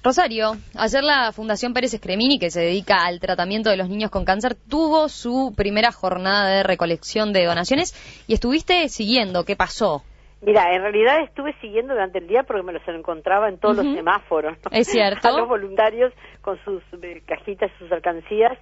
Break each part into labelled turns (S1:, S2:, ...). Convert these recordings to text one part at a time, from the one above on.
S1: Rosario, ayer la Fundación Pérez Escremini, que se dedica al tratamiento de los niños con cáncer, tuvo su primera jornada de recolección de donaciones y estuviste siguiendo qué pasó.
S2: Mira, en realidad estuve siguiendo durante el día porque me los encontraba en todos los semáforos, ¿no?
S1: Es cierto.
S2: A los voluntarios con sus cajitas, sus alcancías,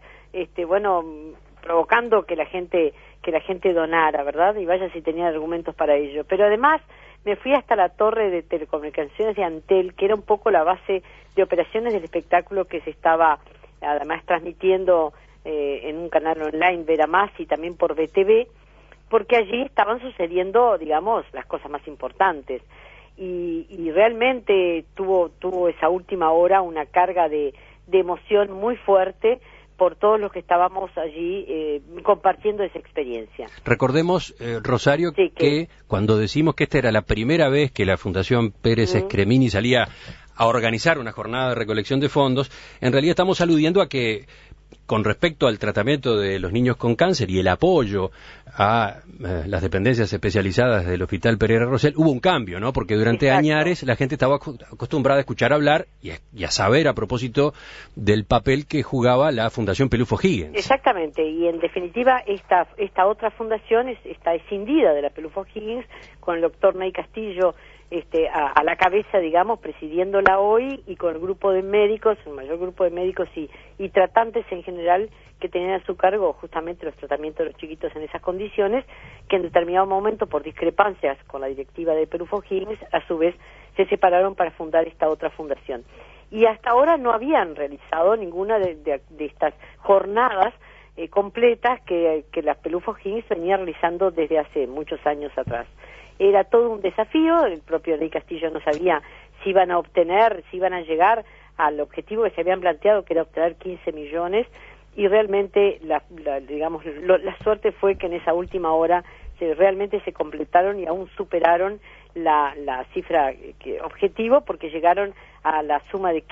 S2: provocando que la gente donara, ¿verdad? Y vaya si tenía argumentos para ello. Pero además me fui hasta la torre de telecomunicaciones de Antel, que era un poco la base de operaciones del espectáculo que se estaba además transmitiendo en un canal online, Vera Más, y también por BTV, porque allí estaban sucediendo, digamos, las cosas más importantes. Y realmente tuvo esa última hora una carga de emoción muy fuerte por todos los que estábamos allí compartiendo esa experiencia.
S3: Recordemos, Rosario, sí, que cuando decimos que esta era la primera vez que la Fundación Pérez Escremini salía a organizar una jornada de recolección de fondos, en realidad estamos aludiendo a que con respecto al tratamiento de los niños con cáncer y el apoyo a las dependencias especializadas del Hospital Pereira Rosell, hubo un cambio, ¿no? Porque durante añares la gente estaba acostumbrada a escuchar hablar y a saber a propósito del papel que jugaba la Fundación Pelufo Higgins.
S2: Exactamente, y en definitiva esta otra fundación está escindida de la Pelufo Higgins, con el doctor Ney Castillo a la cabeza, digamos, presidiéndola hoy, y con el grupo de médicos, el mayor grupo de médicos y tratantes en general que tenían a su cargo justamente los tratamientos de los chiquitos en esas condiciones, que en determinado momento, por discrepancias con la directiva de Pelufo Higgins, a su vez se separaron para fundar esta otra fundación. Y hasta ahora no habían realizado ninguna de estas jornadas completas que la Pelufo Higgins venía realizando desde hace muchos años atrás. Era todo un desafío, el propio Ney Castillo no sabía si iban a llegar al objetivo que se habían planteado, que era obtener 15 millones, y realmente la suerte fue que en esa última hora realmente se completaron y aún superaron la cifra objetivo, porque llegaron a la suma de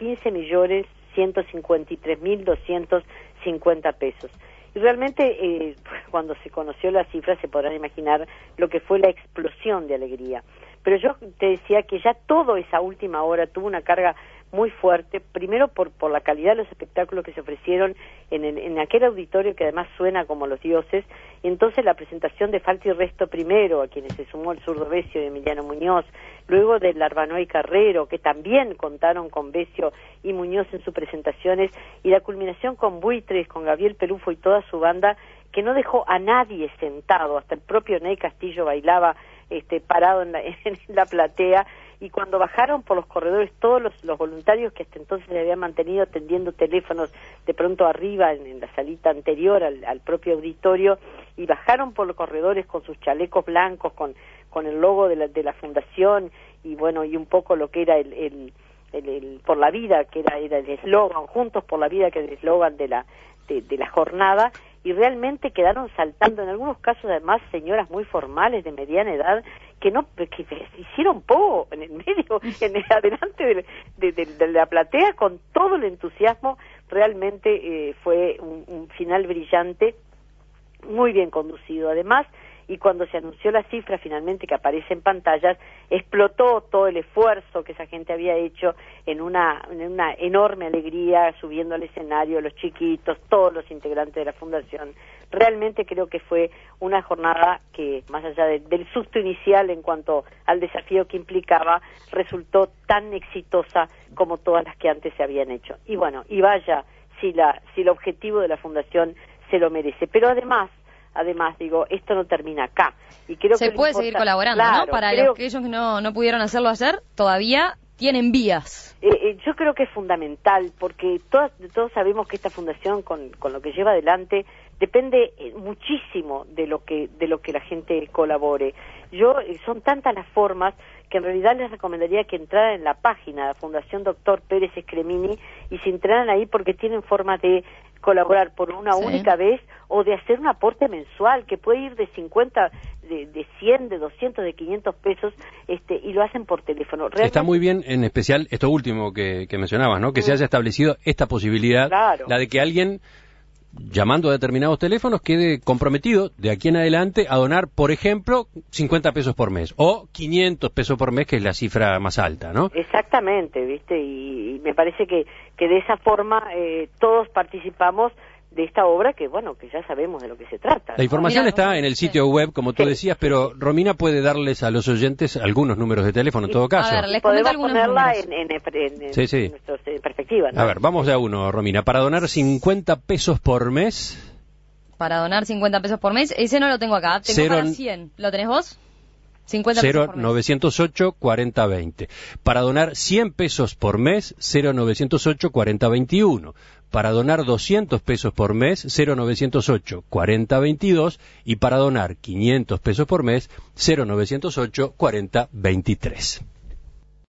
S2: 15.153.250 pesos. Y realmente cuando se conoció la cifra se podrán imaginar lo que fue la explosión de alegría. Pero yo te decía que ya toda esa última hora tuvo una carga muy fuerte, primero por la calidad de los espectáculos que se ofrecieron en aquel auditorio que además suena como los dioses. Y entonces la presentación de Falta y Resto primero, a quienes se sumó el zurdo Besio y Emiliano Muñoz, luego de Larbanoy Carrero, que también contaron con Besio y Muñoz en sus presentaciones, y la culminación con Buitres, con Gabriel Pelufo y toda su banda, que no dejó a nadie sentado, hasta el propio Ney Castillo bailaba parado en la platea. Y cuando bajaron por los corredores todos los voluntarios que hasta entonces se habían mantenido atendiendo teléfonos de pronto arriba en la salita anterior al propio auditorio, y bajaron por los corredores con sus chalecos blancos con el logo de la fundación, y bueno, y un poco lo que era el por la vida, que era el eslogan, Juntos por la Vida, que es el eslogan de la jornada, y realmente quedaron saltando, en algunos casos además señoras muy formales de mediana edad, que hicieron poco en el medio, adelante de la platea, con todo el entusiasmo. Realmente fue un final brillante, muy bien conducido además. Y cuando se anunció la cifra finalmente que aparece en pantallas, explotó todo el esfuerzo que esa gente había hecho en una enorme alegría, subiendo al escenario los chiquitos, todos los integrantes de la fundación. Realmente creo que fue una jornada que, más allá del susto inicial en cuanto al desafío que implicaba, resultó tan exitosa como todas las que antes se habían hecho. Y bueno, y vaya si el objetivo de la fundación se lo merece. Pero además digo, esto no termina acá. Y creo
S1: se
S2: que
S1: puede seguir colaborando,
S2: claro,
S1: ¿no? Para los que ellos no pudieron hacerlo ayer, todavía tienen vías.
S2: Yo creo que es fundamental, porque todos sabemos que esta fundación, con lo que lleva adelante, depende muchísimo de lo que la gente colabore. Son tantas las formas que en realidad les recomendaría que entraran en la página de Fundación Dr. Pérez Escremini y se entraran ahí, porque tienen formas de colaborar por una única vez, o de hacer un aporte mensual que puede ir de 50, de 100, de 200, de 500 pesos, y lo hacen por teléfono. Realmente
S3: está muy bien, en especial esto último que mencionabas, ¿no? Que se haya establecido esta posibilidad, la de que alguien llamando a determinados teléfonos, quede comprometido de aquí en adelante a donar, por ejemplo, 50 pesos por mes o 500 pesos por mes, que es la cifra más alta, ¿no?
S2: Exactamente, ¿viste? Y me parece que de esa forma todos participamos de esta obra que, bueno, que ya sabemos de lo que se trata, ¿no?
S3: La información está en el sitio web, como tú decías, pero Romina puede darles a los oyentes algunos números de teléfono, en todo caso.
S1: A ver, les
S2: podemos ponerla
S1: en
S2: nuestras perspectivas, ¿no?
S3: A ver, vamos de a uno, Romina. Para donar 50 pesos por mes...
S1: Para donar 50 pesos por mes, ese no lo tengo acá, tengo para 100. ¿Lo tenés vos? 50 pesos por mes. 0908 4020. Para donar 100 pesos por mes, 0908 4021. Para donar 200 pesos por mes, 0908 4022. Y para donar 500 pesos por mes, 0908 4023.